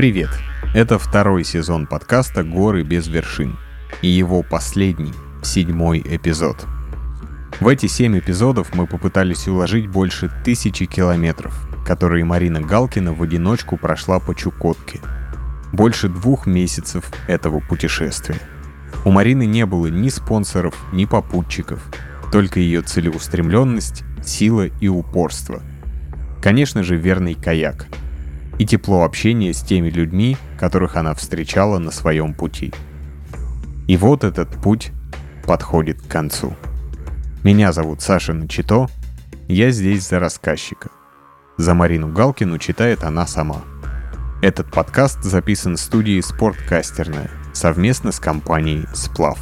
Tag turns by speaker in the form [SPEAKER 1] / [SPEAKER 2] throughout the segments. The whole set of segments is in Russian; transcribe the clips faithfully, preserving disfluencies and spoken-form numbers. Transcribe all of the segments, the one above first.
[SPEAKER 1] Привет! Это второй сезон подкаста «Горы без вершин» и его последний, седьмой эпизод. В эти семь эпизодов мы попытались уложить больше тысячи километров, которые Марина Галкина в одиночку прошла по Чукотке. Больше двух месяцев этого путешествия. У Марины не было ни спонсоров, ни попутчиков, только ее целеустремленность, сила и упорство. Конечно же, верный каяк. И тепло общения с теми людьми, которых она встречала на своем пути. И вот этот путь подходит к концу. Меня зовут Саша Начито, я здесь за рассказчика. За Марину Галкину читает она сама. Этот подкаст записан в студии «Спорткастерная» совместно с компанией «Сплав».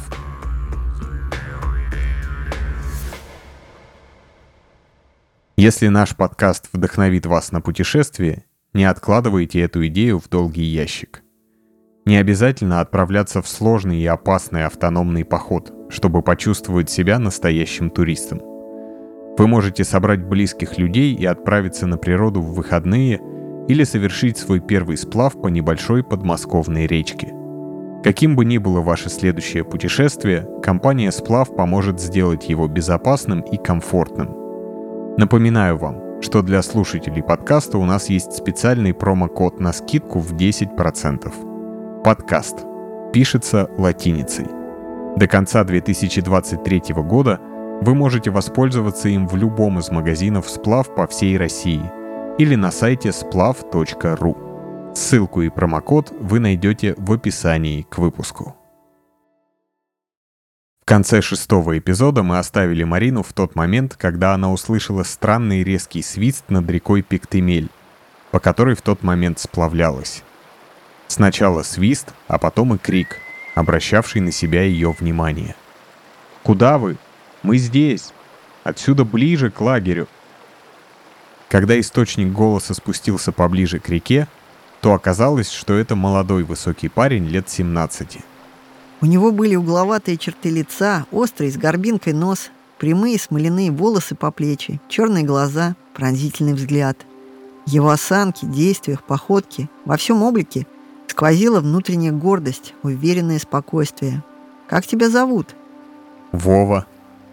[SPEAKER 1] Если наш подкаст вдохновит вас на путешествие, не откладывайте эту идею в долгий ящик. Не обязательно отправляться в сложный и опасный автономный поход, чтобы почувствовать себя настоящим туристом. Вы можете собрать близких людей и отправиться на природу в выходные или совершить свой первый сплав по небольшой подмосковной речке. Каким бы ни было ваше следующее путешествие, компания «Сплав» поможет сделать его безопасным и комфортным. Напоминаю вам, что для слушателей подкаста у нас есть специальный промокод на скидку в десять процентов. Подкаст. Пишется латиницей. До конца две тысячи двадцать третьего года вы можете воспользоваться им в любом из магазинов «Сплав» по всей России или на сайте сплав точка ру. Ссылку и промокод вы найдете в описании к выпуску. В конце шестого эпизода мы оставили Марину в тот момент, когда она услышала странный резкий свист над рекой Пиктемель, по которой в тот момент сплавлялась. Сначала свист, а потом и крик, обращавший на себя ее внимание. «Куда вы? Мы здесь! Отсюда ближе к лагерю!» Когда источник голоса спустился поближе к реке, то оказалось, что это молодой высокий парень лет семнадцати.
[SPEAKER 2] У него были угловатые черты лица, острый с горбинкой нос, прямые смоляные волосы по плечи, черные глаза, пронзительный взгляд. В его осанке, действиях, походке, во всем облике сквозила внутренняя гордость, уверенное спокойствие. «Как тебя зовут?»
[SPEAKER 1] «Вова».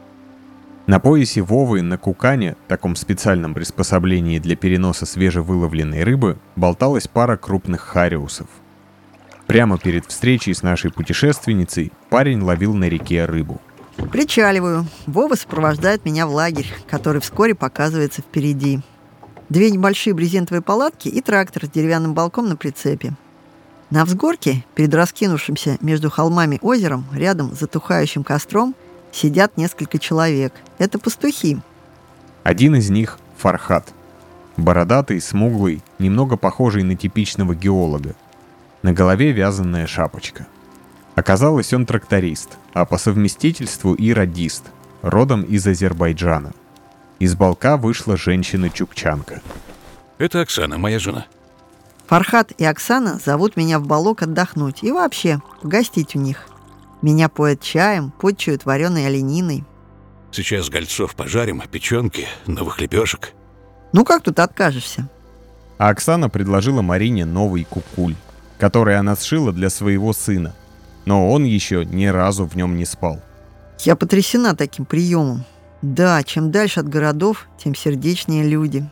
[SPEAKER 1] На поясе Вовы на кукане, таком специальном приспособлении для переноса свежевыловленной рыбы, болталась пара крупных хариусов. Прямо перед встречей с нашей путешественницей парень ловил на реке рыбу.
[SPEAKER 2] «Причаливаю. Вова сопровождает меня в лагерь, который вскоре показывается впереди. Две небольшие брезентовые палатки и трактор с деревянным балком на прицепе. На взгорке, перед раскинувшимся между холмами озером, рядом с затухающим костром, сидят несколько человек. Это пастухи».
[SPEAKER 1] Один из них — Фархат. Бородатый, смуглый, немного похожий на типичного геолога. На голове вязаная шапочка. Оказалось, он тракторист, а по совместительству и радист, родом из Азербайджана. Из балка вышла женщина-чукчанка.
[SPEAKER 3] Это Оксана, моя жена.
[SPEAKER 2] Фархат и Оксана зовут меня в Балок отдохнуть и вообще погостить у них. Меня поят чаем, подчуют вареной олениной.
[SPEAKER 3] Сейчас гольцов пожарим, печенки, новых лепешек.
[SPEAKER 2] Ну как тут откажешься?
[SPEAKER 1] А Оксана предложила Марине новый кукуль, который она сшила для своего сына, но он еще ни разу в нем не спал.
[SPEAKER 2] Я потрясена таким приемом. Да, чем дальше от городов, тем сердечнее люди.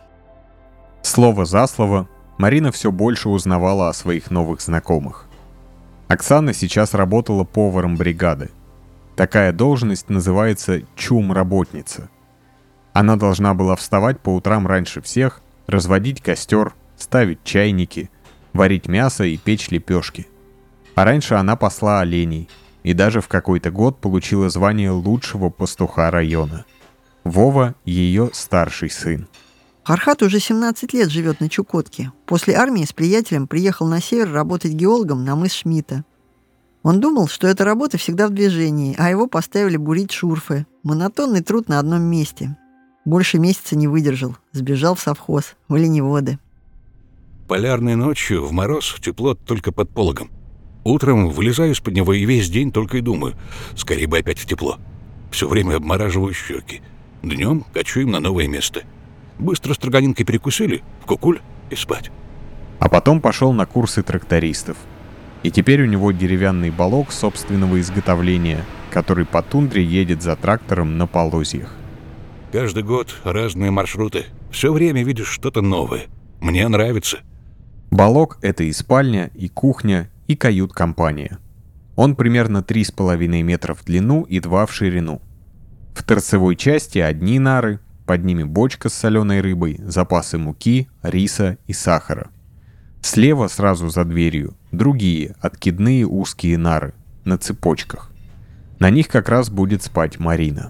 [SPEAKER 1] Слово за слово, Марина все больше узнавала о своих новых знакомых. Оксана сейчас работала поваром бригады. Такая должность называется чум-работница. Она должна была вставать по утрам раньше всех, разводить костер, ставить чайники, варить мясо и печь лепешки. А раньше она пасла оленей и даже в какой-то год получила звание лучшего пастуха района. Вова — ее старший сын.
[SPEAKER 2] Фархат уже семнадцать лет живет на Чукотке. После армии с приятелем приехал на север работать геологом на мыс Шмидта. Он думал, что эта работа всегда в движении, а его поставили бурить шурфы. Монотонный труд на одном месте. Больше месяца не выдержал. Сбежал в совхоз, в оленеводы.
[SPEAKER 3] Полярной ночью в мороз тепло только под пологом. Утром вылезаю из-под него и весь день только и думаю, скорее бы опять в тепло. Все время обмораживаю щеки. Днем кочуем на новое место. Быстро строганинкой перекусили, в кукуль и спать.
[SPEAKER 1] А потом пошел на курсы трактористов. И теперь у него деревянный балок собственного изготовления, который по тундре едет за трактором на полозьях.
[SPEAKER 3] Каждый год разные маршруты. Все время видишь что-то новое. Мне нравится.
[SPEAKER 1] Балок — это и спальня, и кухня, и кают-компания. Он примерно три с половиной метра в длину и два в ширину. В торцевой части одни нары, под ними бочка с соленой рыбой, запасы муки, риса и сахара. Слева, сразу за дверью, другие, откидные узкие нары, на цепочках. На них как раз будет спать Марина.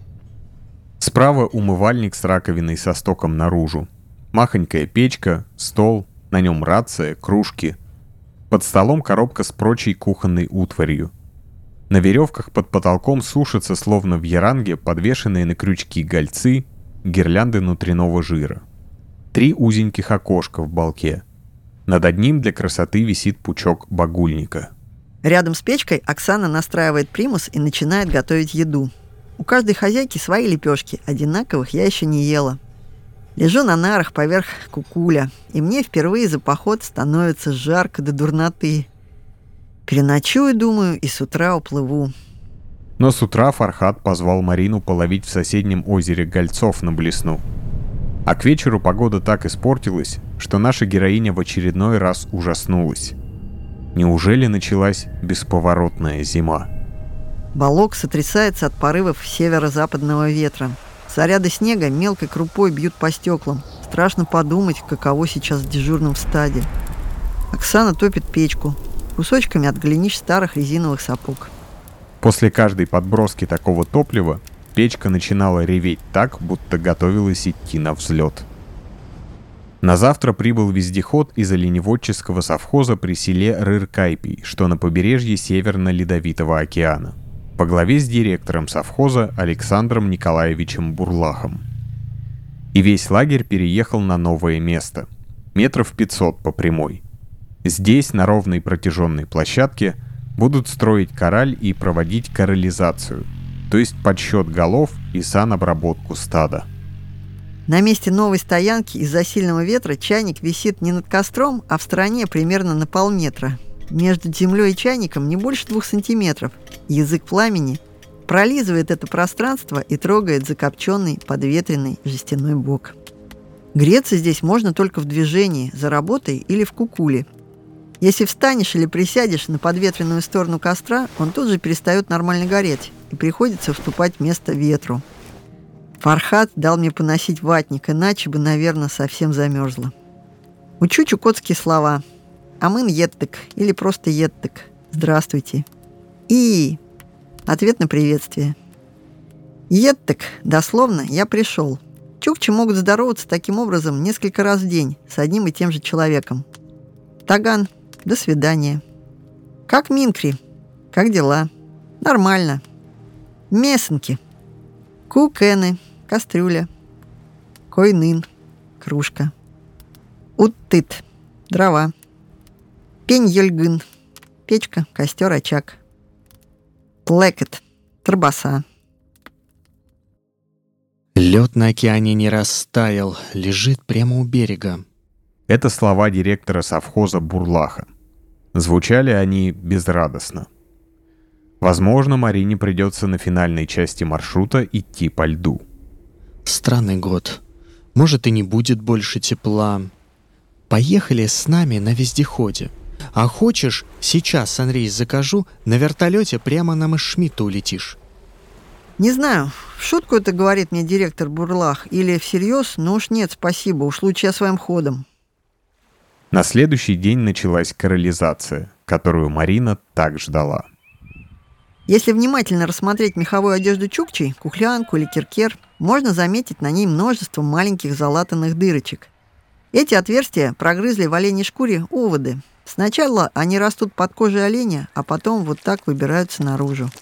[SPEAKER 1] Справа умывальник с раковиной со стоком наружу. Махонькая печка, стол, на нем рация, кружки. Под столом коробка с прочей кухонной утварью. На веревках под потолком сушатся, словно в яранге, подвешенные на крючки гольцы, гирлянды внутреннего жира. Три узеньких окошка в балке. Над одним для красоты висит пучок багульника.
[SPEAKER 2] Рядом с печкой Оксана настраивает примус и начинает готовить еду. У каждой хозяйки свои лепешки, одинаковых я еще не ела. Лежу на нарах поверх кукуля, и мне впервые за поход становится жарко до дурноты. Переночую, думаю, и с утра уплыву.
[SPEAKER 1] Но с утра Фархад позвал Марину половить в соседнем озере гольцов на блесну. А к вечеру погода так испортилась, что наша героиня в очередной раз ужаснулась. Неужели началась бесповоротная зима?
[SPEAKER 2] Балок сотрясается от порывов северо-западного ветра. Заряды снега мелкой крупой бьют по стеклам. Страшно подумать, каково сейчас в дежурном стаде. Оксана топит печку. Кусочками отглянишь старых резиновых сапог.
[SPEAKER 1] После каждой подброски такого топлива печка начинала реветь так, будто готовилась идти на взлет. На завтра прибыл вездеход из оленеводческого совхоза при селе Рыр-Кайпий, что на побережье Северно-Ледовитого океана, по главе с директором совхоза Александром Николаевичем Бурлахом. И весь лагерь переехал на новое место, метров пятьсот по прямой. Здесь, на ровной протяженной площадке, будут строить кораль и проводить корализацию, то есть подсчет голов и санобработку стада.
[SPEAKER 2] На месте новой стоянки из-за сильного ветра чайник висит не над костром, а в стороне примерно на полметра. Между землей и чайником не больше двух сантиметров. Язык пламени пролизывает это пространство и трогает закопченный, подветренный жестяной бок. Греться здесь можно только в движении, за работой или в кукуле. Если встанешь или присядешь на подветренную сторону костра, он тут же перестает нормально гореть, и приходится уступать место ветру. Фархад дал мне поносить ватник, иначе бы, наверное, совсем замерзла. Учу чукотские слова. Амын еттык или просто еттык. Здравствуйте. И ответ на приветствие. Еттык, дословно, я пришел. Чукчи могут здороваться таким образом несколько раз в день с одним и тем же человеком. Таган, до свидания. Как Минкри? Как дела? Нормально. Месенки. Кукены, кастрюля. Койнын, кружка. Уттыт, дрова. Пень-ёльгын, печка, костер, очаг. Плекет, торбаса.
[SPEAKER 4] Лед на океане не растаял, лежит прямо у берега.
[SPEAKER 1] Это слова директора совхоза Бурлаха. Звучали они безрадостно. Возможно, Марине придется на финальной части маршрута идти по льду.
[SPEAKER 4] Странный год. Может, и не будет больше тепла. Поехали с нами на вездеходе. А хочешь, сейчас, Андрей, закажу, на вертолете прямо на Мышшмидта улетишь.
[SPEAKER 2] Не знаю, в шутку это говорит мне директор Бурлах или всерьез, но уж нет, спасибо, уж лучше я своим ходом.
[SPEAKER 1] На следующий день началась корализация, которую Марина так ждала.
[SPEAKER 2] Если внимательно рассмотреть меховую одежду чукчей, кухлянку или киркер, можно заметить на ней множество маленьких залатанных дырочек. Эти отверстия прогрызли в оленей шкуре оводы. Сначала они растут под кожей оленя, а потом вот так выбираются наружу.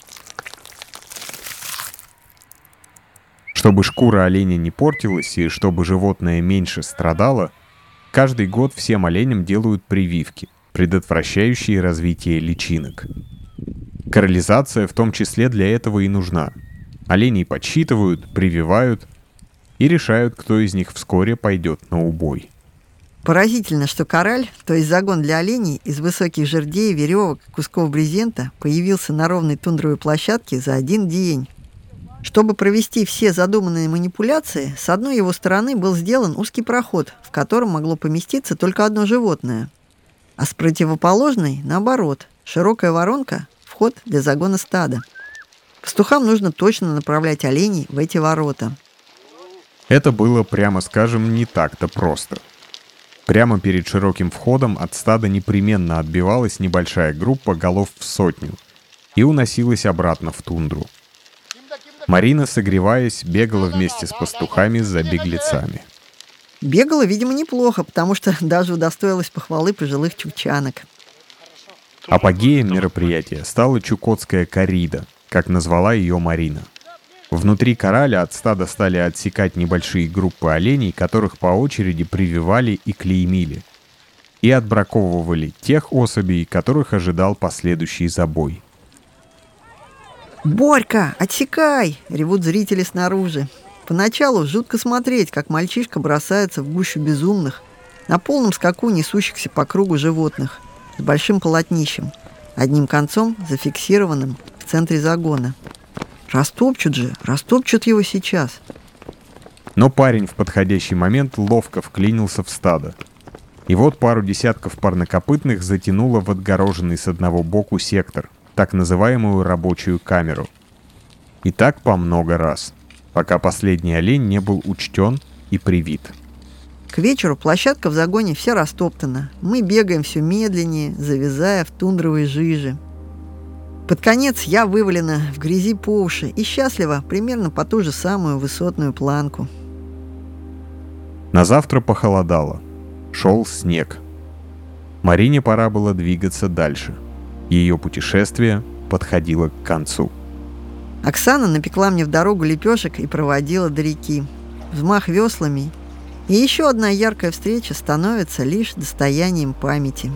[SPEAKER 1] Чтобы шкура оленя не портилась и чтобы животное меньше страдало, каждый год всем оленям делают прививки, предотвращающие развитие личинок. Корализация в том числе для этого и нужна. Оленей подсчитывают, прививают и решают, кто из них вскоре пойдет на убой.
[SPEAKER 2] Поразительно, что кораль, то есть загон для оленей, из высоких жердей, веревок и кусков брезента появился на ровной тундровой площадке за один день. Чтобы провести все задуманные манипуляции, с одной его стороны был сделан узкий проход, в котором могло поместиться только одно животное. А с противоположной, наоборот, широкая воронка – вход для загона стада. Пастухам нужно точно направлять оленей в эти ворота.
[SPEAKER 1] Это было, прямо скажем, не так-то просто. Прямо перед широким входом от стада непременно отбивалась небольшая группа голов в сотню и уносилась обратно в тундру. Марина, согреваясь, бегала вместе с пастухами за беглецами.
[SPEAKER 2] Бегала, видимо, неплохо, потому что даже удостоилась похвалы пожилых чукчанок.
[SPEAKER 1] Апогеем мероприятия стала чукотская коррида, как назвала ее Марина. Внутри кораля от стада стали отсекать небольшие группы оленей, которых по очереди прививали и клеймили, и отбраковывали тех особей, которых ожидал последующий забой.
[SPEAKER 2] «Борька, отсекай!» — ревут зрители снаружи. Поначалу жутко смотреть, как мальчишка бросается в гущу безумных, на полном скаку несущихся по кругу животных, с большим полотнищем, одним концом зафиксированным в центре загона. Растопчут же, растопчут его сейчас.
[SPEAKER 1] Но парень в подходящий момент ловко вклинился в стадо. И вот пару десятков парнокопытных затянуло в отгороженный с одного боку сектор, так называемую рабочую камеру. И так по много раз, пока последний олень не был учтен и привит.
[SPEAKER 2] К вечеру площадка в загоне вся растоптана. Мы бегаем все медленнее, завязая в тундровые жижи. Под конец я вывалена в грязи по уши и счастлива примерно по ту же самую высотную планку.
[SPEAKER 1] На завтра похолодало. Шел снег. Марине пора было двигаться дальше. Ее путешествие подходило к концу.
[SPEAKER 2] Оксана напекла мне в дорогу лепешек и проводила до реки. Взмах веслами и еще одна яркая встреча становится лишь достоянием памяти.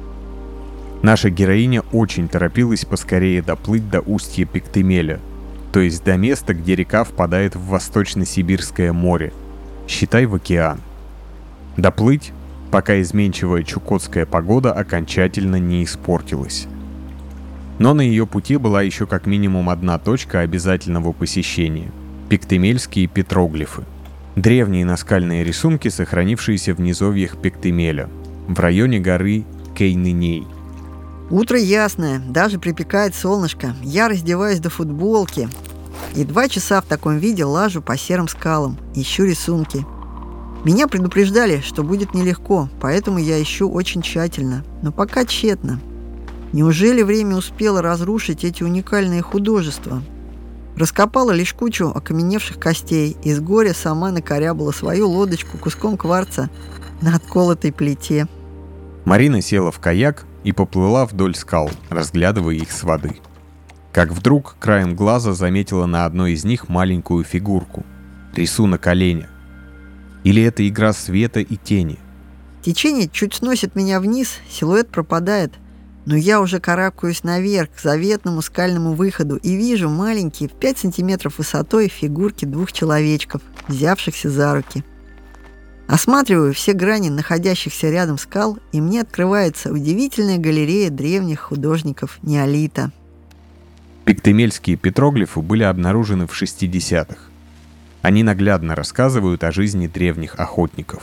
[SPEAKER 1] Наша героиня очень торопилась поскорее доплыть до устья Пиктемеля, то есть до места, где река впадает в Восточно-Сибирское море, считай в океан. Доплыть, пока изменчивая чукотская погода окончательно не испортилась. Но на ее пути была еще как минимум одна точка обязательного посещения – пиктемельские петроглифы. Древние наскальные рисунки, сохранившиеся в низовьях Пиктемеля, в районе горы Кейныней.
[SPEAKER 2] Утро ясное, даже припекает солнышко. Я раздеваюсь до футболки и два часа в таком виде лажу по серым скалам, ищу рисунки. Меня предупреждали, что будет нелегко, поэтому я ищу очень тщательно, но пока тщетно. Неужели время успело разрушить эти уникальные художества? Раскопала лишь кучу окаменевших костей и с горя сама накорябала свою лодочку куском кварца на отколотой плите.
[SPEAKER 1] Марина села в каяк и поплыла вдоль скал, разглядывая их с воды. Как вдруг краем глаза заметила на одной из них маленькую фигурку. Рисунок оленя. Или это игра света и тени?
[SPEAKER 2] Течение чуть сносит меня вниз, силуэт пропадает, но я уже карабкаюсь наверх к заветному скальному выходу и вижу маленькие в пять сантиметров высотой фигурки двух человечков, взявшихся за руки. Осматриваю все грани находящихся рядом скал, и мне открывается удивительная галерея древних художников неолита.
[SPEAKER 1] Пиктемельские петроглифы были обнаружены в шестидесятых. Они наглядно рассказывают о жизни древних охотников.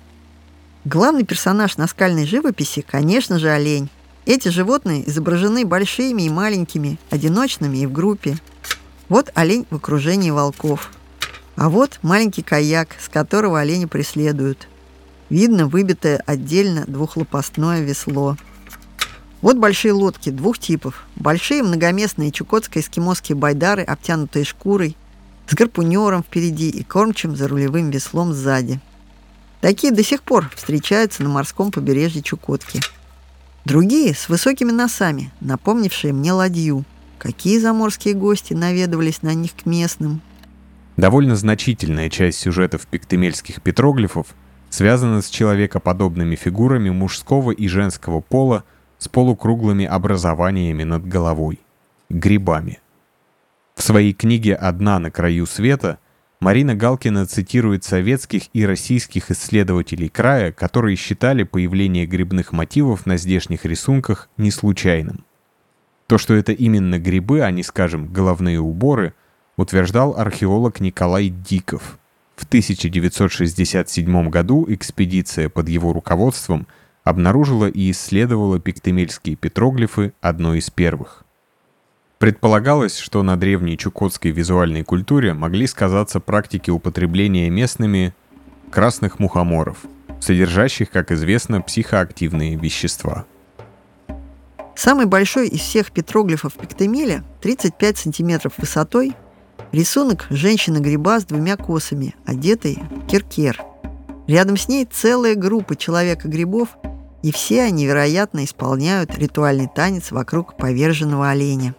[SPEAKER 2] Главный персонаж наскальной живописи, конечно же, олень. Эти животные изображены большими и маленькими, одиночными и в группе. Вот олень в окружении волков. А вот маленький каяк, с которого олени преследуют. Видно выбитое отдельно двухлопастное весло. Вот большие лодки двух типов. Большие многоместные чукотско-эскимосские байдары, обтянутые шкурой, с гарпунером впереди и кормчим за рулевым веслом сзади. Такие до сих пор встречаются на морском побережье Чукотки. Другие с высокими носами, напомнившие мне ладью. Какие заморские гости наведывались на них к местным.
[SPEAKER 1] Довольно значительная часть сюжетов пиктемельских петроглифов связана с человекоподобными фигурами мужского и женского пола с полукруглыми образованиями над головой – грибами. В своей книге «Одна на краю света» Марина Галкина цитирует советских и российских исследователей края, которые считали появление грибных мотивов на здешних рисунках не случайным. То, что это именно грибы, а не, скажем, головные уборы, утверждал археолог Николай Диков. В тысяча девятьсот шестьдесят седьмом году экспедиция под его руководством обнаружила и исследовала пиктемельские петроглифы, одной из первых. Предполагалось, что на древней чукотской визуальной культуре могли сказаться практики употребления местными красных мухоморов, содержащих, как известно, психоактивные вещества.
[SPEAKER 2] Самый большой из всех петроглифов Пиктемеля, тридцать пять сантиметров высотой, рисунок женщины-гриба с двумя косами, одетой в киркер. Рядом с ней целая группа человека-грибов, и все они, вероятно, исполняют ритуальный танец вокруг поверженного оленя.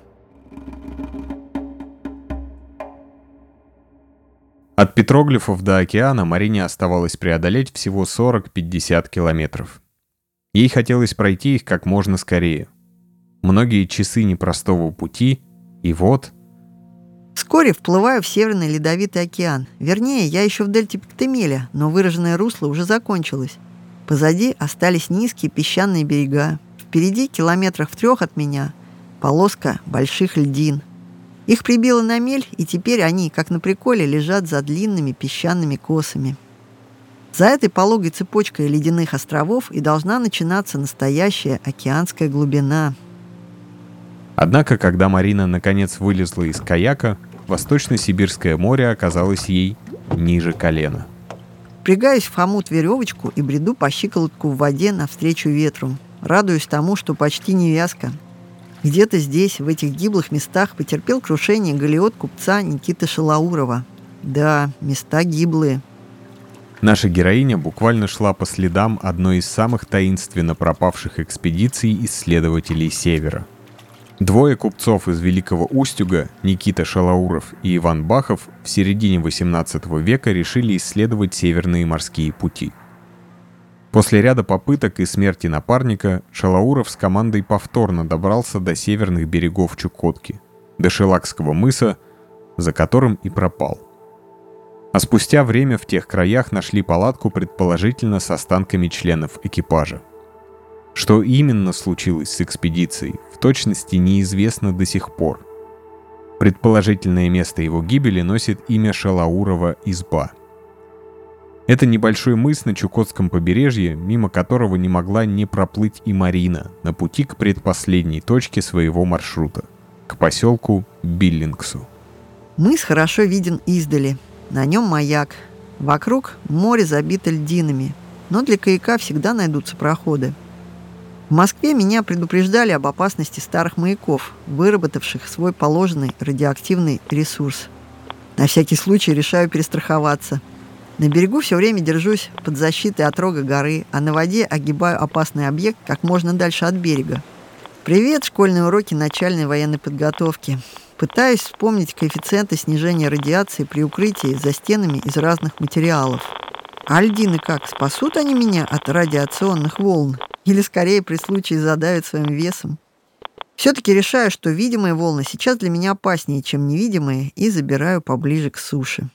[SPEAKER 1] От петроглифов до океана Марине оставалось преодолеть всего сорок-пятьдесят километров. Ей хотелось пройти их как можно скорее. Многие часы непростого пути, и вот...
[SPEAKER 2] Вскоре вплываю в Северный Ледовитый океан. Вернее, я еще в дельте Пиктемеля, но выраженное русло уже закончилось. Позади остались низкие песчаные берега. Впереди, километрах в трех от меня, полоска больших льдин. Их прибило на мель, и теперь они, как на приколе, лежат за длинными песчаными косами. За этой пологой цепочкой ледяных островов и должна начинаться настоящая океанская глубина.
[SPEAKER 1] Однако, когда Марина наконец вылезла из каяка, Восточно-Сибирское море оказалось ей ниже колена.
[SPEAKER 2] Впрягаюсь в хомут веревочку и бреду по щиколотку в воде навстречу ветру. Радуюсь тому, что почти не вязко. Где-то здесь, в этих гиблых местах, потерпел крушение галеот купца Никиты Шалаурова. Да, места гиблые.
[SPEAKER 1] Наша героиня буквально шла по следам одной из самых таинственно пропавших экспедиций исследователей Севера. Двое купцов из Великого Устюга, Никита Шалауров и Иван Бахов, в середине восемнадцатого века решили исследовать северные морские пути. После ряда попыток и смерти напарника Шалауров с командой повторно добрался до северных берегов Чукотки, до Шелакского мыса, за которым и пропал. А спустя время в тех краях нашли палатку, предположительно с останками членов экипажа. Что именно случилось с экспедицией, в точности неизвестно до сих пор. Предположительное место его гибели носит имя Шалаурова изба. Это небольшой мыс на Чукотском побережье, мимо которого не могла не проплыть и Марина на пути к предпоследней точке своего маршрута, к поселку Биллингсу.
[SPEAKER 2] Мыс хорошо виден издали. На нем маяк. Вокруг море забито льдинами, но для каяка всегда найдутся проходы. В Москве меня предупреждали об опасности старых маяков, выработавших свой положенный радиоактивный ресурс. На всякий случай решаю перестраховаться. На берегу все время держусь под защитой отрога горы, а на воде огибаю опасный объект как можно дальше от берега. Привет, школьные уроки начальной военной подготовки. Пытаюсь вспомнить коэффициенты снижения радиации при укрытии за стенами из разных материалов. А льдины как, спасут они меня от радиационных волн? Или скорее при случае задавят своим весом? Все-таки решаю, что видимые волны сейчас для меня опаснее, чем невидимые, и забираю поближе к суше.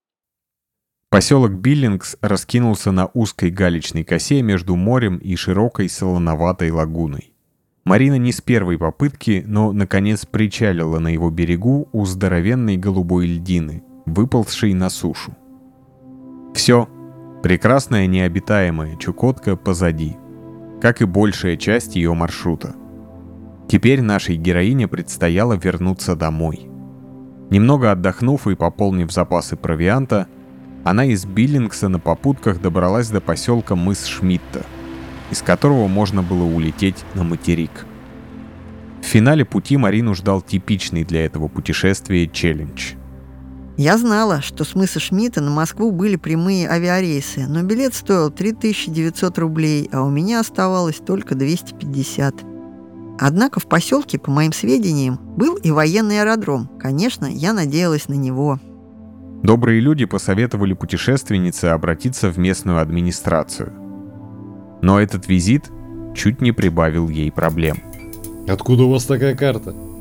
[SPEAKER 1] Поселок Биллингс раскинулся на узкой галечной косе между морем и широкой солоноватой лагуной. Марина не с первой попытки, но, наконец, причалила на его берегу у здоровенной голубой льдины, выползшей на сушу. Все, прекрасная необитаемая Чукотка позади, как и большая часть ее маршрута. Теперь нашей героине предстояло вернуться домой. Немного отдохнув и пополнив запасы провианта, она из Биллингса на попутках добралась до поселка мыс Шмидта, из которого можно было улететь на материк. В финале пути Марину ждал типичный для этого путешествия челлендж.
[SPEAKER 2] Я знала, что с мыса Шмидта на Москву были прямые авиарейсы, но билет стоил три тысячи девятьсот рублей, а у меня оставалось только двести пятьдесят. Однако в поселке, по моим сведениям, был и военный аэродром. Конечно, я надеялась на него.
[SPEAKER 1] Добрые люди посоветовали путешественнице обратиться в местную администрацию. Но этот визит чуть не прибавил ей проблем.
[SPEAKER 5] Откуда у вас такая карта?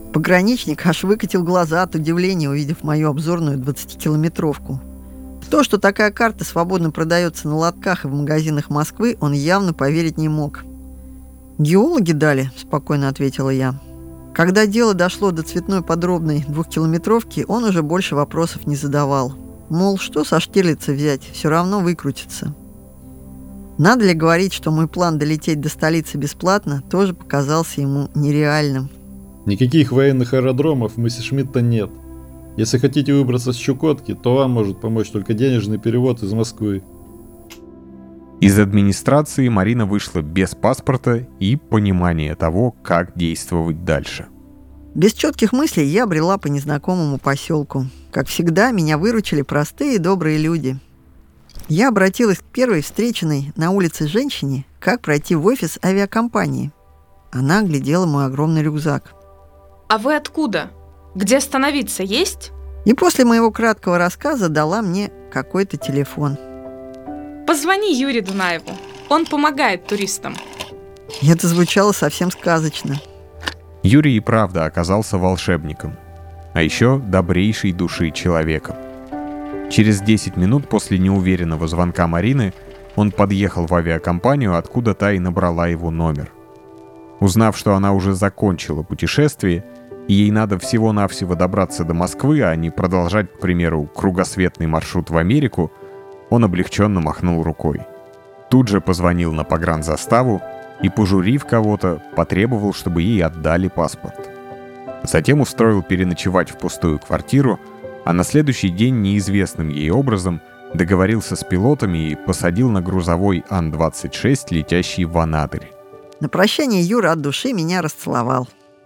[SPEAKER 2] Пограничник аж выкатил глаза от удивления, увидев мою обзорную двадцатикилометровку. В то, что такая карта свободно продается на лотках и в магазинах Москвы, он явно поверить не мог. «Геологи дали», — спокойно ответила я. Когда дело дошло до цветной подробной двухкилометровки, он уже больше вопросов не задавал. Мол, что со Штирлица взять, все равно выкрутится. Надо ли говорить, что мой план долететь до столицы бесплатно тоже показался ему нереальным.
[SPEAKER 5] Никаких военных аэродромов в Мессершмитта нет. Если хотите выбраться с Чукотки, то вам может помочь только денежный перевод из Москвы.
[SPEAKER 1] Из администрации Марина вышла без паспорта и понимания того, как действовать дальше.
[SPEAKER 2] Без четких мыслей я брела по незнакомому поселку. Как всегда, меня выручили простые и добрые люди. Я обратилась к первой встреченной на улице женщине, как пройти в офис авиакомпании. Она оглядела мой огромный рюкзак.
[SPEAKER 6] «А вы откуда? Где остановиться есть?»
[SPEAKER 2] И после моего краткого рассказа дала мне какой-то телефон.
[SPEAKER 6] «Позвони Юрию Дунаеву. Он помогает туристам».
[SPEAKER 2] И это звучало совсем сказочно.
[SPEAKER 1] Юрий и правда оказался волшебником, а еще добрейшей души человеком. Через десять минут после неуверенного звонка Марины он подъехал в авиакомпанию, откуда та и набрала его номер. Узнав, что она уже закончила путешествие, и ей надо всего-навсего добраться до Москвы, а не продолжать, к примеру, кругосветный маршрут в Америку, он облегченно махнул рукой. Тут же позвонил на погранзаставу и, пожурив кого-то, потребовал, чтобы ей отдали паспорт. Затем устроил переночевать в пустую квартиру, а на следующий день неизвестным ей образом договорился с пилотами и посадил на грузовой Ан двадцать шесть, летящий в Анадырь.
[SPEAKER 2] На прощание Юра от души меня расцеловал.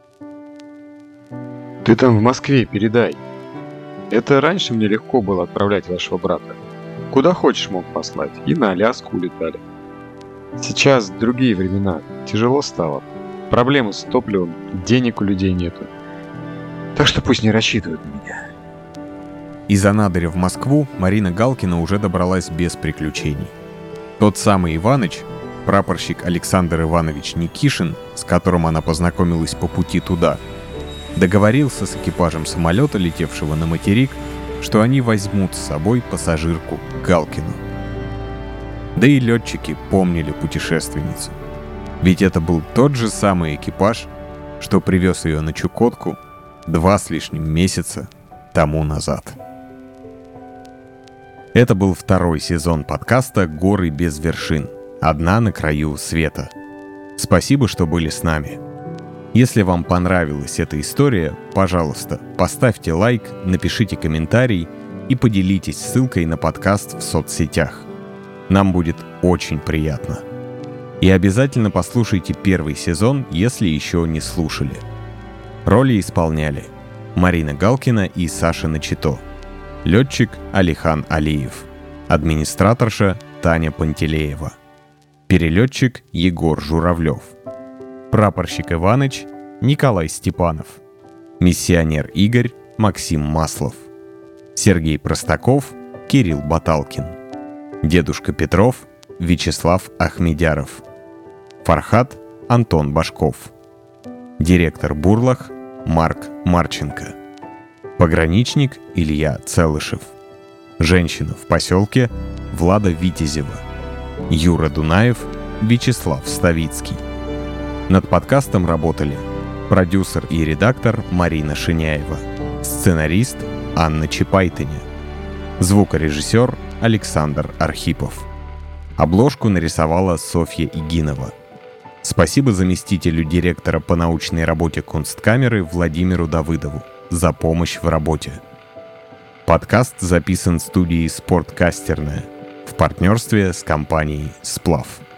[SPEAKER 7] Ты там в Москве передай. Это раньше мне легко было отправлять вашего брата. Куда хочешь мог послать, и на Аляску улетали. Сейчас другие времена, тяжело стало. Проблемы с топливом, денег у людей нету. Так что пусть не рассчитывают на меня.
[SPEAKER 1] Из Анадыря в Москву Марина Галкина уже добралась без приключений. Тот самый Иваныч, прапорщик Александр Иванович Никишин, с которым она познакомилась по пути туда, договорился с экипажем самолета, летевшего на материк, что они возьмут с собой пассажирку Галкину. Да и летчики помнили путешественницу. Ведь это был тот же самый экипаж, что привез ее на Чукотку два с лишним месяца тому назад. Это был второй сезон подкаста «Горы без вершин. Одна на краю света». Спасибо, что были с нами. Если вам понравилась эта история, пожалуйста, поставьте лайк, напишите комментарий и поделитесь ссылкой на подкаст в соцсетях. Нам будет очень приятно. И обязательно послушайте первый сезон, если еще не слушали. Роли исполняли Марина Галкина и Саша Начито, летчик Алихан Алиев, администраторша Таня Пантелеева, перелетчик Егор Журавлев, прапорщик Иваныч Николай Степанов, миссионер Игорь Максим Маслов, Сергей Простаков Кирилл Баталкин, дедушка Петров Вячеслав Ахмедяров, Фархат Антон Башков, директор Бурлах Марк Марченко, пограничник Илья Целышев, женщина в поселке Влада Витязева, Юра Дунаев Вячеслав Ставицкий. Над подкастом работали продюсер и редактор Марина Шиняева, сценарист Анна Чапайтыня, звукорежиссер Александр Архипов. Обложку нарисовала Софья Игинова. Спасибо заместителю директора по научной работе Кунсткамеры Владимиру Давыдову за помощь в работе. Подкаст записан студией «Спорткастерная» в партнерстве с компанией «Сплав».